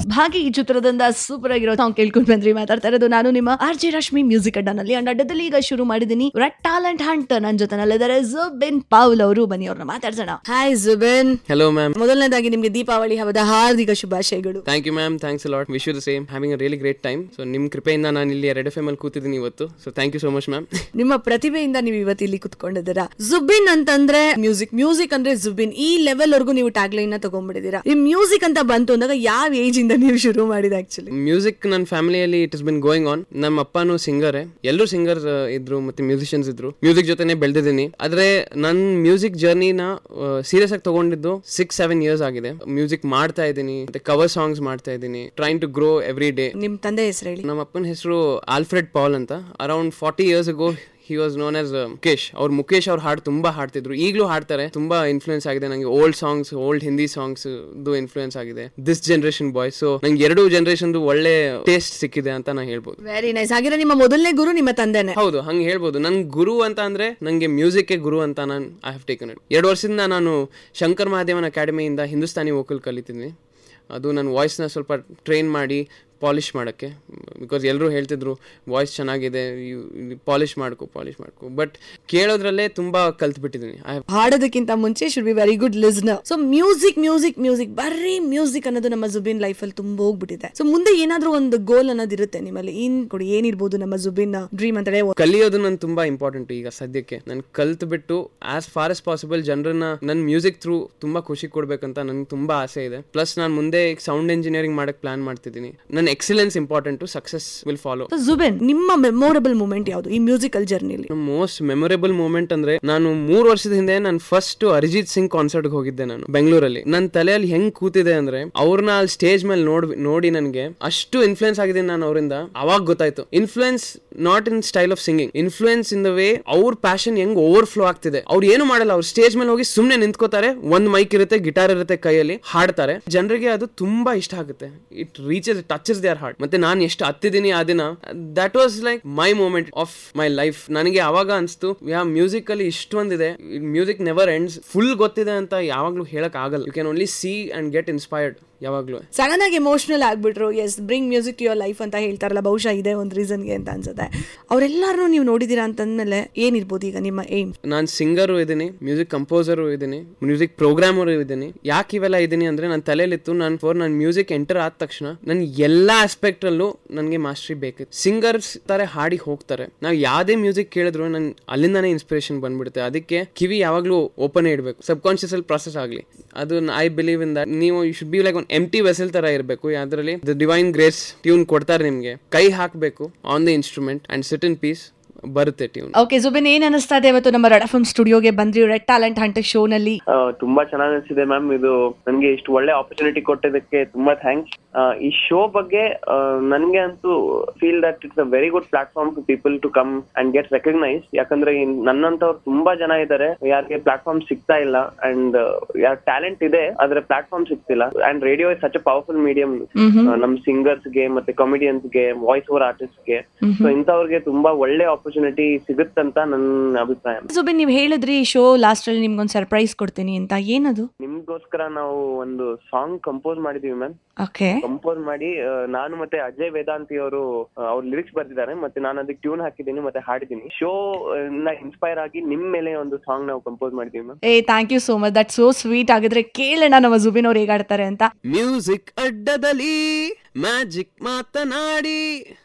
ಭಾಗಿ ಈ ಚಿತ್ರದಿಂದ ಸೂಪರ್ ಆಗಿರೋ ಸಾಂಗ್ ಕೇಳ್ಕೊಂಡು ಬಂದ್ರಿ. ಮಾತಾಡ್ತಾ ಇರೋದು ನಾನು ನಿಮ್ಮ RJ ರಶ್ಮಿ ಮ್ಯೂಸಿಕ್ ಅಡ್ಡನಲ್ಲಿ. ಅಂಡ್ ಅಡ್ಡದಲ್ಲಿ ಈಗ ಶುರು ಮಾಡಿದೀನಿ ರೆಡ್ ಟ್ಯಾಲೆಂಟ್ ಹಂಟ್. ನನ್ನ ಜೊತೆ ನಲ್ಲಿದ್ದಾರೆ ಜುಬಿನ್ ಪೌಲ್ ಅವರು. ಬನ್ನಿ ಅವ್ರನ್ನ ಮಾತಾಡ್ಸೋಣ. ಹಾಯ್ ಜುಬಿನ್. Hello ma'am. ಮೊದಲನೇದಾಗಿ ನಿಮ್ಗೆ ದೀಪಾವಳಿ ಹಬ್ಬದ ಹಾರ್ದಿಕ ಶುಭಾಶಯಗಳು. Thank you ma'am. Thanks a lot. Wish you the same. Having a really great time. So ನಿಮ್ ಕೃಪೆಯಿಂದ ನಾನು ಇಲ್ಲಿ ರೆಡ್ FM ಅಲ್ಲಿ ಕೂತಿದ್ದೀನಿ ಇವತ್ತು. So thank you so much ma'am. ನಿಮ್ಮ ಪ್ರತಿಭೆಯಿಂದ ನೀವು ಇವತ್ತು ಇಲ್ಲಿ ಕೂತ್ಕೊಂಡಿದ್ದೀರಾ. ಜುಬಿನ್ ಅಂತಂದ್ರೆ ಮ್ಯೂಸಿಕ್ ಅಂದ್ರೆ ಜುಬಿನ್ ಈ ಲೆವೆಲ್ ವರ್ಗೂ ನೀವು ಟ್ಯಾಗ್ ಲೈನ್ ನ ತಗೊಂಡ್ಬಿಟ್ಟಿದ್ದೀರಾ. ಈ ಮ್ಯೂಸಿಕ್ ಅಂತ ಬಂತು ಅಂದಾಗ ಯಾವ ಏಜ್ ಇಂದ ನೀವು ಶುರು ಮಾಡಿದ? ಆಕ್ಚುಲಿ ಮ್ಯೂಸಿಕ್ ನನ್ನ ಫ್ಯಾಮಿಲಿಯಲ್ಲಿ it is been going on. ನಮ್ಮ ಅಪ್ಪನೂ ಸಿಂಗರೇ, ಎಲ್ಲರೂ ಸಿಂಗರ್ ಇದ್ರು ಮತ್ತೆ ಮ್ಯೂಸಿಷಿಯನ್ಸ್ ಇದ್ರು. ಮ್ಯೂಸಿಕ್ ಜೊತೆನೆ ಬೆಳೆದಿದ್ದೀನಿ. ಆದ್ರೆ ನನ್ನ ಮ್ಯೂಸಿಕ್ ಜರ್ನಿನ ಸೀರಿಯಸ್ ಆಗಿ ತಗೊಂಡಿದ್ದು 6-7 years ಆಗಿದೆ. ಮ್ಯೂಸಿಕ್ ಮಾಡ್ತಾ ಇದ್ದೀನಿ, ಮತ್ತೆ ಕವರ್ ಸಾಂಗ್ಸ್ ಮಾಡ್ತಾ ಇದ್ದೀನಿ. Trying to grow every day. ನಿಮ್ ತಂದೆ ಹೆಸರು ಹೇಳಿ. ನಮ್ಮ ಅಪ್ಪನ ಹೆಸರು ಆಲ್ಫ್ರೆಡ್ ಪಾಲ್ ಅಂತ. Around 40 years ago he was known as Mukesh ಅವ್ರ ಹಾಡು ತುಂಬಾ ಹಾಡ್ತಿದ್ರು, ಈಗಲೂ ಹಾಡ್ತಾರೆ. ತುಂಬಾ ಇನ್ಫ್ಲೂಯೆನ್ಸ್ ಆಗಿದೆ ನಂಗೆ. ಓಲ್ಡ್ ಹಿಂದಿ ಸಾಂಗ್ಸ್ ಇನ್ಫ್ಲೂಯೆನ್ಸ್ ಆಗಿದೆ ದಿಸ್ ಜನರೇಷನ್ ಬಾಯ್ಸ್. ಸೊ ನಂಗೆ 2 ಜನರೇಷನ್ ಒಳ್ಳೆ ಟೇಸ್ಟ್ ಸಿಕ್ಕಿದೆ ಅಂತ ನಾ ಹೇಳ್ಬೋದು. Very nice. ಹಾಗಿದ್ರೆ ನಿಮ್ಮ ಮೊದಲನೇ ಗುರು ನಿಮ್ಮ ತಂದೆನೆ? ಹೌದು, ಹಂಗೆ ಹೇಳ್ಬೋದು. ನನ್ ಗುರು ಅಂತ ಅಂದ್ರೆ ನಂಗೆ ಮ್ಯೂಸಿಕ್ ಗುರು ಅಂತ ನಾನು ಐ ಹ್ಯಾವ್ ಟೇಕನ್ ಇಟ್. 2 ವರ್ಷದಿಂದ ನಾನು ಶಂಕರ್ ಮಹಾದೇವನ್ ಅಕಾಡೆಮಿಯಿಂದ ಹಿಂದೂಸ್ತಾನಿ ವೋಕಲ್ ಕಲಿತಿದ್ದೀನಿ. ಅದು ನನ್ನ ವಾಯ್ಸ್ನ ಸ್ವಲ್ಪ ಟ್ರೈನ್ ಮಾಡಿ ಪಾಲಿಷ್ ಮಾಡೋಕ್ಕೆ. ಬಿಕಾಸ್ ಎಲ್ಲರೂ ಹೇಳ್ತಿದ್ರು ವಾಯ್ಸ್ ಚೆನ್ನಾಗಿದೆ, ಪಾಲಿಷ್ ಮಾಡ್ಕೊ. ಬಟ್ ಕೇಳೋದ್ರಲ್ಲೇ ತುಂಬಾ ಕಲ್ತ್ಬಿಟ್ಟಿದ್ದೀನಿ. ಹಾಡೋದಕ್ಕಿಂತ ಮುಂಚೆ should be very good listener. So music ಬರೀ ಮ್ಯೂಸಿಕ್ ಅನ್ನೋದು ನಮ್ಮ ಜುಬಿನ್ ಲೈಫ್ ಅಲ್ಲಿ ತುಂಬಾ ಹೋಗ್ಬಿಟ್ಟಿದೆ. ಸೊ ಮುಂದೆ ಏನಾದ್ರೂ ಒಂದು ಗೋಲ್ ಅನ್ನೋದಿರುತ್ತೆ ನಿಮ್ಮಲ್ಲಿ. ಏನಿರ್ಬೋದು ನಮ್ಮ ಜುಬಿನ್ ಡ್ರೀಮ್ ಅಂತ? ಕಲಿಯೋದು ನನ್ ತುಂಬಾ ಇಂಪಾರ್ಟೆಂಟ್. ಈಗ ಸದ್ಯಕ್ಕೆ ನಾನು ಕಲ್ತ್ಬಿಟ್ಟು ಆಸ್ ಫಾರ್ ಎಸ್ ಪಾಸಿಬಲ್ ಜನರನ್ನ ನನ್ನ ಮ್ಯೂಸಿಕ್ ಥ್ರೂ ತುಂಬಾ ಖುಷಿ ಕೊಡ್ಬೇಕಂತ ನನ್ಗೆ ತುಂಬಾ ಆಸೆ ಇದೆ. ಪ್ಲಸ್ ನಾನು ಮುಂದೆ ಸೌಂಡ್ ಇಂಜಿನಿಯರಿಂಗ್ ಮಾಡಕ್ ಪ್ಲಾನ್ ಮಾಡ್ತಿದ್ದೀನಿ. Excellence important, success will follow. Zubin, ನಿಮ್ಮ ಮೆಮೊರೇಬಲ್ ಮೂಮೆಂಟ್ ಯಾವುದು ಈ ಮ್ಯೂಸಿಕಲ್ ಜರ್ನಿಲಿ? ಮೋಸ್ಟ್ ಮೆಮೊರೇಬಲ್ ಮೂಮೆಂಟ್ ಅಂದ್ರೆ ನಾನು 3 ವರ್ಷದ ಹಿಂದೆ ನಾನು ಫಸ್ಟ್ ಅರಿಜಿತ್ ಸಿಂಗ್ ಕಾನ್ಸರ್ಟ್ ಹೋಗಿದ್ದೆ ನಾನು ಬೆಂಗಳೂರಲ್ಲಿ. ನನ್ನ ತಲೆಯಲ್ಲಿ ಹೆಂಗ್ ಕೂತಿದೆ ಅಂದ್ರೆ ಅವ್ರನ್ನ ಅಲ್ಲಿ ಸ್ಟೇಜ್ ಮೇಲೆ ನೋಡಿ ನನಗೆ ಅಷ್ಟು ಇನ್ಫ್ಲೂಯೆನ್ಸ್ ಆಗಿದೆ ನಾನು ಅವರಿಂದ. ಅವಾಗ ಗೊತ್ತಾಯ್ತು influence not in style of singing, influence in the way ಅವ್ರ ಪ್ಯಾಷನ್ ಹೆಂಗ್ ಓವರ್ ಫ್ಲೋ ಆಗ್ತಿದೆ. ಅವ್ರು ಏನು ಮಾಡಲ್ಲ, ಅವ್ರು ಸ್ಟೇಜ್ ಮೇಲೆ ಹೋಗಿ ಸುಮ್ನೆ ನಿಂತ್ಕೋತಾರೆ, ಒಂದ್ ಮೈಕ್ ಇರುತ್ತೆ, ಗಿಟಾರ್ ಇರುತ್ತೆ ಕೈಯಲ್ಲಿ, ಹಾಡ್ತಾರೆ. ಜನರಿಗೆ ಅದು ತುಂಬಾ ಇಷ್ಟ ಆಗುತ್ತೆ. It reaches touches their heart. ಮತ್ತೆ ನಾನು ಎಷ್ಟು ಹತ್ತಿದ್ದೀನಿ ಆ ದಿನ, that was like my moment of my life. ನನಗೆ ಅವಾಗ ಅನ್ಸ್ತು ಮ್ಯೂಸಿಕ್ ಅಲ್ಲಿ ಇಷ್ಟೊಂದಿದೆ, ಮ್ಯೂಸಿಕ್ ನೆವರ್ ಎಂಡ್ಸ್. ಫುಲ್ ಗೊತ್ತಿದೆ ಅಂತ ಯಾವಾಗ್ಲೂ ಹೇಳಕ್ ಆಗಲ್ಲ. You can only see and get inspired. ಯಾವಾಗ್ಲೂ ಸಡನ್ ಆಗಿ ಎಮೋಷನಲ್ ಆಗ್ಬಿಟ್ರು. Yes, bring music to your life ಅಂತ ಹೇಳ್ತಾರಲ್ಲ, ಬಹುಶಃ ಇದೆ ಒಂದು ರೀಸನ್ಗೆ ಅಂತ ಅನ್ಸುತ್ತೆ. ಅವರೆಲ್ಲರೂ ನೀವು ನೋಡಿದೀರಾ ಅಂತಂದ್ಮೇಲೆ ಏನಿರ್ಬೋದು ಈಗ ನಿಮ್ಮ ಏಮ್? ನಾನು ಸಿಂಗರು ಇದ್ದೀನಿ, ಮ್ಯೂಸಿಕ್ ಕಂಪೋಸರು ಇದ್ದೀನಿ, ಮ್ಯೂಸಿಕ್ ಪ್ರೋಗ್ರಾಮರು ಇದ್ದೀನಿ. ಯಾಕೆ ಇವೆಲ್ಲ ಇದ್ದೀನಿ ಅಂದ್ರೆ ನನ್ನ ತಲೆಯಲ್ಲಿತ್ತು ನಾನು ಮ್ಯೂಸಿಕ್ ಎಂಟರ್ ಆದ ತಕ್ಷಣ ನನ್ ಎಲ್ಲಾ ಆಸ್ಪೆಕ್ಟ್ ಅಲ್ಲೂ ನನಗೆ ಮಾಸ್ಟ್ರಿ ಬೇಕಿತ್ತು. ಸಿಂಗರ್ಸ್ ತಾರೆ ಹಾಡಿ ಹೋಗ್ತಾರೆ, ನಾವು ಯಾವ್ದೇ ಮ್ಯೂಸಿಕ್ ಕೇಳಿದ್ರು ನನ್ ಅಲ್ಲಿಂದಾನೇ ಇನ್ಸ್ಪಿರೇಷನ್ ಬಂದ್ಬಿಡುತ್ತೆ. ಅದಕ್ಕೆ ಕಿವಿ ಯಾವಾಗ್ಲೂ ಓಪನ್ ಇಡಬೇಕು, ಸಬ್ ಕಾನ್ಶಿಯಸ್ ಅಲ್ಲಿ ಪ್ರಾಸೆಸ್ ಆಗ್ಲಿ. ಅದು ಐ ಬಿಲೀವ್ ಇನ್ ದಟ್. ನೀವು you should be like empty vessel ತರ ಇರಬೇಕು. ಅದರಲ್ಲಿ ದ ಡಿವೈನ್ ಗ್ರೇಸ್ ಟ್ಯೂನ್ ಕೊಡ್ತಾರೆ ನಿಮ್ಗೆ, ಕೈ ಹಾಕಬೇಕು on the instrument and sit in peace, ಬರುತ್ತೆ ಟ್ಯೂನ್. ಓಕೆ ಜುಬಿನ್, ಏನ್ ಅನಿಸ್ತಾ ಇದೆ ಇವತ್ತು ನಮ್ಮ ರೆಡ್ ಎಫ್ಎಂ ಸ್ಟುಡಿಯೋಗೆ ಬಂದ್ರಿ ರೆಡ್ ಟ್ಯಾಲೆಂಟ್ ಹಂಟ್ ಶೋ ನಲ್ಲಿ? ತುಂಬಾ ಚೆನ್ನಾಗಿ ಅನಿಸಿದೆ ಮ್ಯಾಮ್. ಇದು ನನ್ಗೆ ಇಷ್ಟು ಒಳ್ಳೆ ಆಪರ್ಚುನಿಟಿ ಕೊಟ್ಟಿದ್ದಕ್ಕೆ ತುಂಬಾ ಥ್ಯಾಂಕ್ಸ್. ಈ ಶೋ ಬಗ್ಗೆ ನನ್ಗೆ ಅಂತೂ feel that it's a very good platform to people to come and get recognise. ಯಾಕಂದ್ರೆ ನನ್ನಂತವ್ರು ತುಂಬಾ ಜನ ಇದ್ದಾರೆ, ಯಾರಿಗೆ ಪ್ಲಾಟ್ಫಾರ್ಮ್ ಸಿಗ್ತಾ ಇಲ್ಲ ಅಂಡ್ ಯಾರ ಟ್ಯಾಲೆಂಟ್ ಇದೆ ಆದ್ರೆ ಪ್ಲಾಟ್ಫಾರ್ಮ್ ಸಿಗ್ತಿಲ್ಲ. And radio is such a powerful medium ನಮ್ ಸಿಂಗರ್ಸ್ ಗೆ ಮತ್ತೆ ಕಾಮಿಡಿಯನ್ಸ್ ಗೆ, ವಾಯ್ಸ್ ಓವರ್ ಆರ್ಟಿಸ್ಟ್ ಗೆ. ಸೊ ಇಂಥವ್ರಿಗೆ ತುಂಬಾ ಒಳ್ಳೆ ಆಪರ್ಚುನಿಟಿ ಸಿಗುತ್ತಂತ ನನ್ನ ಅಭಿಪ್ರಾಯ. ಜುಬಿನ್, ನೀವು ಹೇಳಿದ್ರಿ ಶೋ ಲಾಸ್ಟ್ ಅಲ್ಲಿ ನಿಮ್ಗೊಂದು ಸರ್ಪ್ರೈಸ್ ಕೊಡ್ತೀನಿ ಅಂತ, ಏನದು? ನಿಮ್ಗೋಸ್ಕರ ನಾವು ಒಂದು ಸಾಂಗ್ ಕಂಪೋಸ್ ಮಾಡಿದೀವಿ ಮ್ಯಾಮ್. ಓಕೆ. ಕಂಪೋಸ್ ಮಾಡಿ ನಾನು ಮತ್ತೆ ಅಜಯ್ ವೇದಾಂತಿ ಅವರು ಅವ್ರ ಲಿರಿಕ್ಸ್ ಬರ್ದಿದ್ದಾರೆ, ಮತ್ತೆ ನಾನು ಅದಕ್ಕೆ ಟ್ಯೂನ್ ಹಾಕಿದ್ದೀನಿ ಮತ್ತೆ ಹಾಡಿದ್ದೀನಿ. ಶೋ ಇನ್ಸ್ಪೈರ್ ಆಗಿ ನಿಮ್ ಮೇಲೆ ಒಂದು ಸಾಂಗ್ ನಾವು ಕಂಪೋಸ್ ಮಾಡಿದೀವಿ ma'am. Thank you so much, that so sweet. ಆಗಿದ್ರೆ ಕೇಳೋಣ ನಮ್ಮ ಜುಬಿನ್ ಅವ್ರು ಹೇಗಾಡ್ತಾರೆ ಅಂತ. ಮ್ಯೂಸಿಕ್ ಅಡ್ಡದಲ್ಲಿ ಮ್ಯಾಜಿಕ್ ಮಾತನಾಡಿ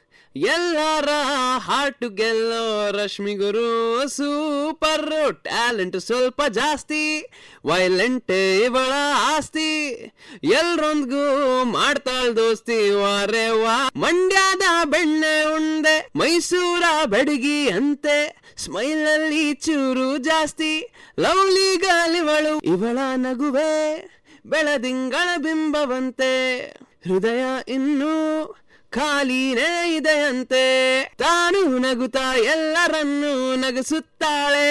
ಎಲ್ಲಾರ ಹಾರ್ಟ್ ಗೆಲ್ಲೋ ರಶ್ಮಿ ಗುರು ಸೂಪರ್. ಟ್ಯಾಲೆಂಟ್ ಸ್ವಲ್ಪ ಜಾಸ್ತಿ, ವೈಲೆಂಟ್ ಇವಳ ಆಸ್ತಿ, ಎಲ್ರೊಂದ್ಗೂ ಮಾಡ್ತಾಳ್ ದೋಸ್ತಿ. ವಾರೆ ವಾ, ಮಂಡ್ಯದ ಬೆಣ್ಣೆ ಉಂಡೆ, ಮೈಸೂರ ಬೆಡಗಿ ಅಂತೆ, ಸ್ಮೈಲ್ ಅಲ್ಲಿ ಚೂರು ಜಾಸ್ತಿ, ಲವ್ಲಿ ಗಾಲಿವಳು, ಇವಳ ನಗುವೆ ಬೆಳದಿಂಗಳ ಬಿಂಬವಂತೆ, ಹೃದಯ ಇನ್ನೂ ಖಾಲಿನೇ ಇದೆಯಂತೆ, ತಾನು ನಗುತ್ತಾ ಎಲ್ಲರನ್ನೂ ನಗಿಸುತ್ತಾಳೆ.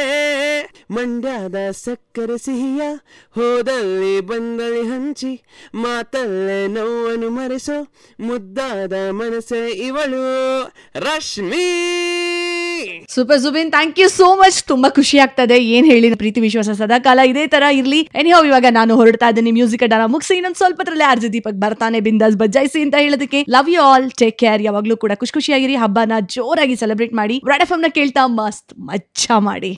ಮಂಡ್ಯದ ಸಕ್ಕರೆ ಸಿಹಿಯ ಹೋದಲ್ಲಿ ಬಂದಲ್ಲಿ ಹಂಚಿ, ಮಾತಲ್ಲೇ ನೋವನ್ನು ಮರೆಸೋ ಮುದ್ದಾದ ಮನಸ್ಸೆ ಇವಳು Rashmi. Super Zubin, thank you so much. ತುಂಬಾ ಖುಷಿ ಆಗ್ತದೆ. ಏನ್ ಹೇಳಿ, ಪ್ರೀತಿ ವಿಶ್ವಾಸ ಸದಾಕಾಲ ಇದೇ ತರ ಇರ್ಲಿ. ಎನಿಹೌ, ಇವಾಗ ನಾನು ಹೊರಡ್ತಾ ಇದ್ದೀನಿ ಮ್ಯೂಸಿಕ್ ಅಡ್ಡಾನ ಮುಗಿಸಿ ಇನ್ನೊಂದ್ ಸ್ವಲ್ಪತ್ರಲ್ಲೇ ಆರ್ಜೆ ದೀಪಕ್ ಬರ್ತಾನೆ ಬಿಂದಾಸ್ ಬಜ್ಜಾಯಿಸಿ ಅಂತ ಹೇಳೋದಕ್ಕೆ. Love you all, take care. ಯಾವಾಗ್ಲೂ ಕೂಡ ಖುಷಿಯಾಗಿರಿ, ಹಬ್ಬನ ಜೋರಾಗಿ ಸೆಲೆಬ್ರೇಟ್ ಮಾಡಿ, ರೆಡ್ ಎಫ್ಎಂ ನ ಕೇಳ್ತಾ ಮಸ್ತ್ ಮಚ್ಚಾ ಮಾಡಿ.